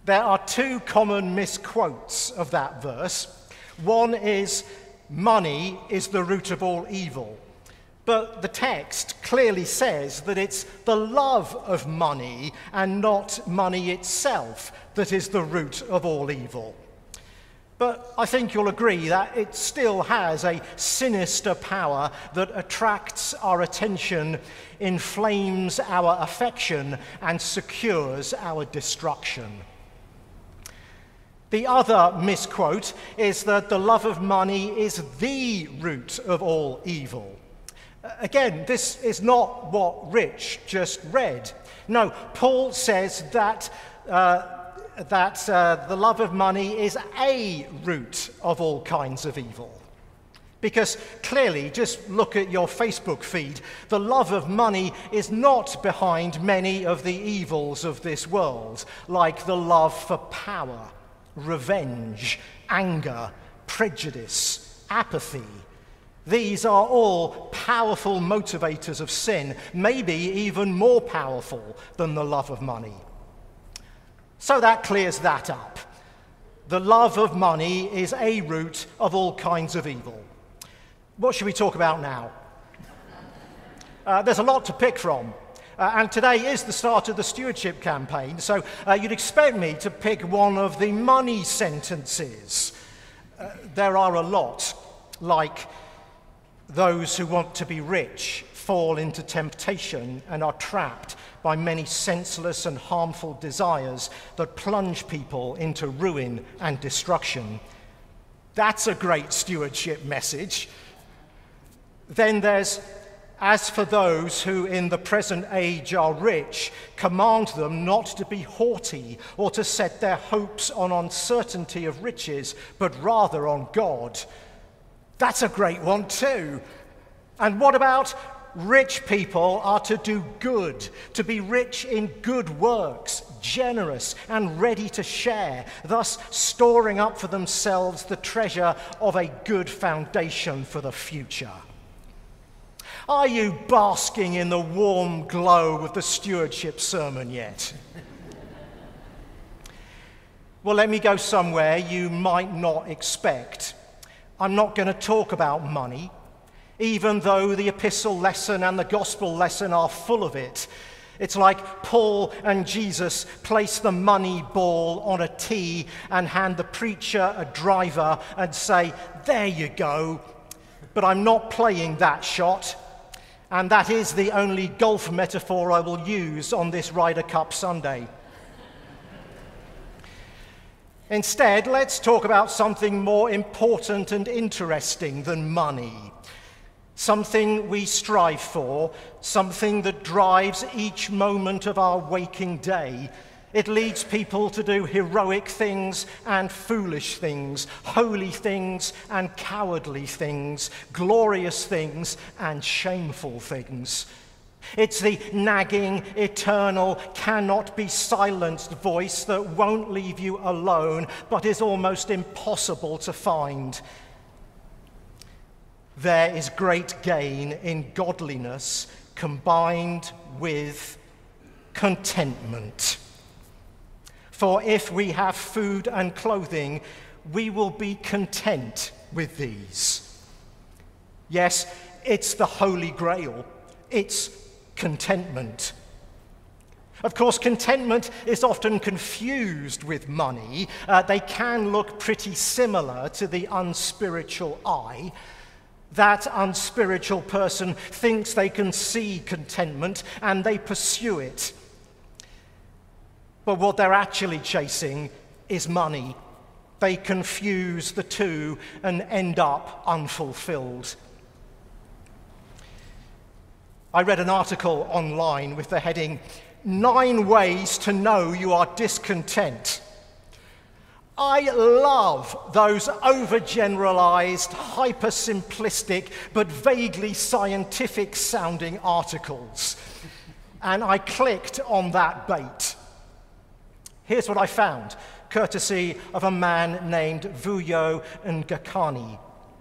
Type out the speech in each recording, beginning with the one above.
There are two common misquotes of that verse. One is, money is the root of all evil. But the text clearly says that it's the love of money and not money itself that is the root of all evil. But I think you'll agree that it still has a sinister power that attracts our attention, inflames our affection, and secures our destruction. The other misquote is that the love of money is the root of all evil. Again, this is not what Rich just read. No, Paul says that the love of money is a root of all kinds of evil. Because clearly, just look at your Facebook feed, the love of money is not behind many of the evils of this world, like the love for power, revenge, anger, prejudice, apathy. These are all powerful motivators of sin, maybe even more powerful than the love of money. So that clears that up. The love of money is a root of all kinds of evil. What should we talk about now? There's a lot to pick from. And today is the start of the stewardship campaign, so you'd expect me to pick one of the money sentences. There are a lot, like those who want to be rich fall into temptation and are trapped by many senseless and harmful desires that plunge people into ruin and destruction. That's a great stewardship message. Then there's, as for those who in the present age are rich, command them not to be haughty or to set their hopes on uncertainty of riches, but rather on God. That's a great one too. And what about rich people are to do good, to be rich in good works, generous and ready to share, thus storing up for themselves the treasure of a good foundation for the future. Are you basking in the warm glow of the stewardship sermon yet? Well, let me go somewhere you might not expect. I'm not going to talk about money, even though the epistle lesson and the gospel lesson are full of it. It's like Paul and Jesus place the money ball on a tee and hand the preacher a driver and say, "There you go." But I'm not playing that shot. And that is the only golf metaphor I will use on this Ryder Cup Sunday. Instead, let's talk about something more important and interesting than money. Something we strive for, something that drives each moment of our waking day. It leads people to do heroic things and foolish things, holy things and cowardly things, glorious things and shameful things. It's the nagging, eternal, cannot be silenced voice that won't leave you alone, but is almost impossible to find. There is great gain in godliness combined with contentment. For if we have food and clothing, we will be content with these. Yes, it's the Holy Grail. It's contentment. Of course, contentment is often confused with money. They can look pretty similar to the unspiritual eye. That unspiritual person thinks they can see contentment and they pursue it. But what they're actually chasing is money. They confuse the two and end up unfulfilled. I read an article online with the heading, 9 Ways to Know You Are Discontent. I love those overgeneralized, hyper-simplistic, but vaguely scientific-sounding articles. And I clicked on that bait. Here's what I found, courtesy of a man named Vuyo Ngakani.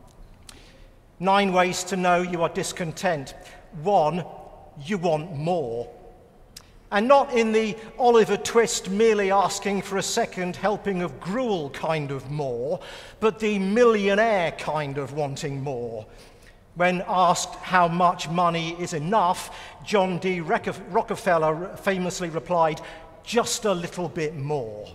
9 ways to know you are discontent. 1, you want more. And not in the Oliver Twist merely asking for a second helping of gruel kind of more, but the millionaire kind of wanting more. When asked how much money is enough, John D. Rockefeller famously replied, "Just a little bit more."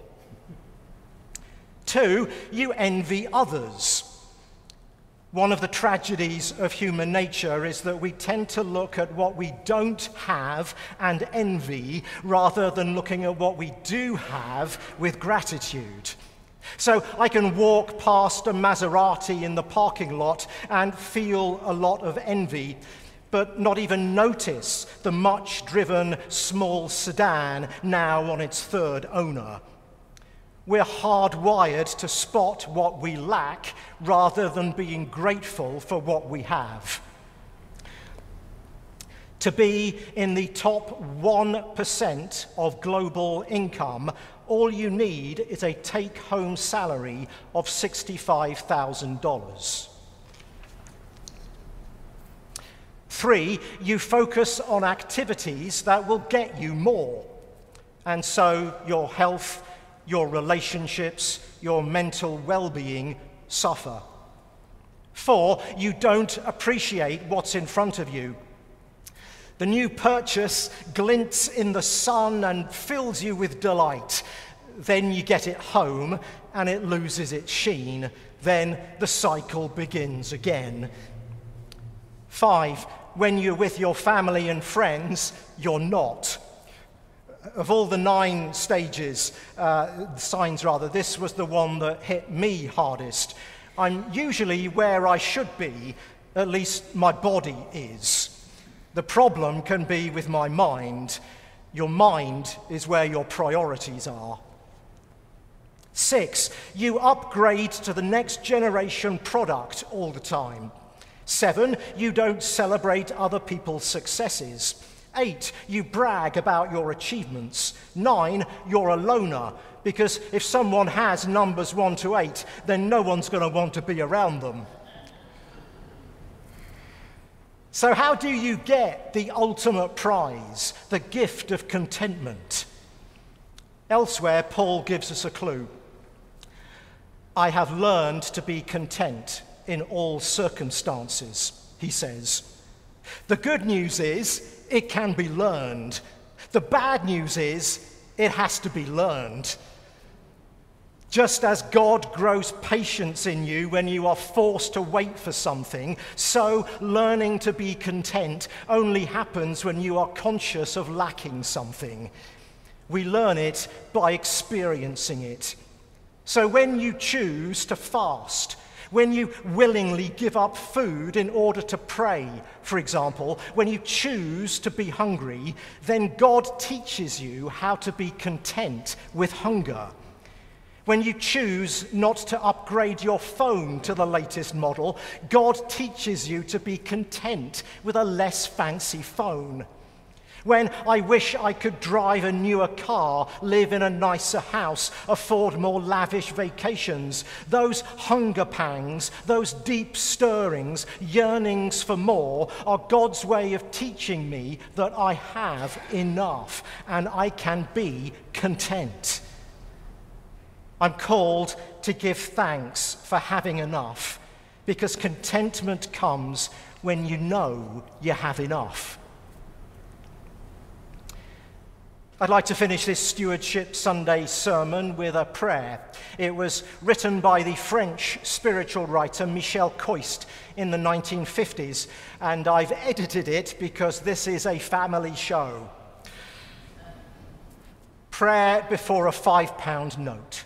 2, you envy others. One of the tragedies of human nature is that we tend to look at what we don't have and envy rather than looking at what we do have with gratitude. So I can walk past a Maserati in the parking lot and feel a lot of envy, but not even notice the much-driven small sedan now on its 3rd owner. We're hardwired to spot what we lack rather than being grateful for what we have. To be in the top 1% of global income, all you need is a take-home salary of $65,000. 3, you focus on activities that will get you more, and so your health, your relationships, your mental well-being suffer. 4, you don't appreciate what's in front of you. The new purchase glints in the sun and fills you with delight. Then you get it home and it loses its sheen. Then the cycle begins again. 5, when you're with your family and friends, you're not. Of all the 9 signs, this was the one that hit me hardest. I'm usually where I should be, at least my body is. The problem can be with my mind. Your mind is where your priorities are. 6, you upgrade to the next generation product all the time. 7, you don't celebrate other people's successes. 8, you brag about your achievements. 9, you're a loner, because if someone has numbers 1 to 8, then no one's going to want to be around them. So how do you get the ultimate prize, the gift of contentment? Elsewhere, Paul gives us a clue. I have learned to be content in all circumstances, he says. The good news is, it can be learned. The bad news is, it has to be learned. Just as God grows patience in you when you are forced to wait for something, so learning to be content only happens when you are conscious of lacking something. We learn it by experiencing it. So when you choose to fast, when you willingly give up food in order to pray, for example, when you choose to be hungry, then God teaches you how to be content with hunger. When you choose not to upgrade your phone to the latest model, God teaches you to be content with a less fancy phone. When I wish I could drive a newer car, live in a nicer house, afford more lavish vacations, those hunger pangs, those deep stirrings, yearnings for more, are God's way of teaching me that I have enough and I can be content. I'm called to give thanks for having enough, because contentment comes when you know you have enough. I'd like to finish this Stewardship Sunday sermon with a prayer. It was written by the French spiritual writer Michel Coist in the 1950s, and I've edited it because this is a family show. Prayer before a £5 note.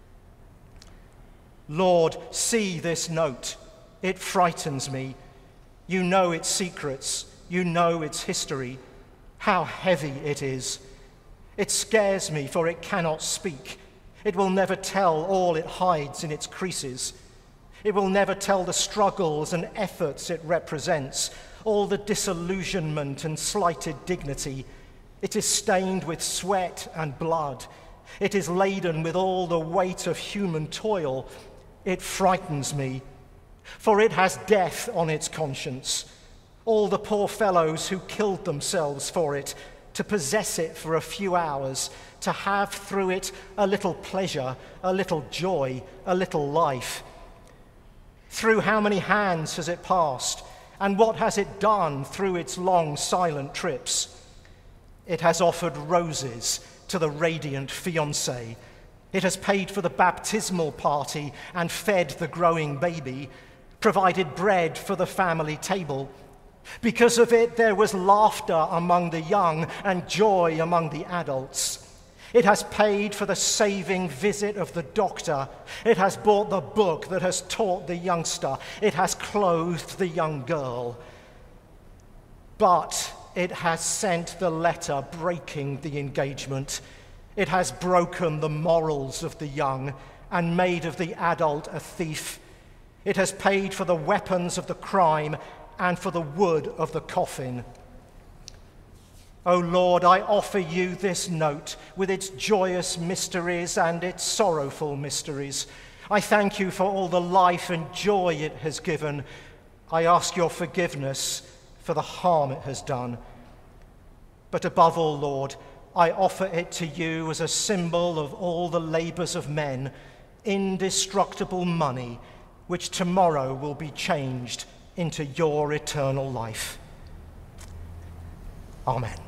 Lord, see this note. It frightens me. You know its secrets. You know its history. How heavy it is. It scares me, for it cannot speak. It will never tell all it hides in its creases. It will never tell the struggles and efforts it represents, all the disillusionment and slighted dignity. It is stained with sweat and blood. It is laden with all the weight of human toil. It frightens me, for it has death on its conscience. All the poor fellows who killed themselves for it, to possess it for a few hours, to have through it a little pleasure, a little joy, a little life. Through how many hands has it passed, and what has it done through its long, silent trips? It has offered roses to the radiant fiancé. It has paid for the baptismal party and fed the growing baby, provided bread for the family table. Because of it, there was laughter among the young and joy among the adults. It has paid for the saving visit of the doctor. It has bought the book that has taught the youngster. It has clothed the young girl. But it has sent the letter breaking the engagement. It has broken the morals of the young and made of the adult a thief. It has paid for the weapons of the crime and for the wood of the coffin. O Lord, I offer you this note with its joyous mysteries and its sorrowful mysteries. I thank you for all the life and joy it has given. I ask your forgiveness for the harm it has done. But above all, Lord, I offer it to you as a symbol of all the labors of men, indestructible money, which tomorrow will be changed into your eternal life. Amen.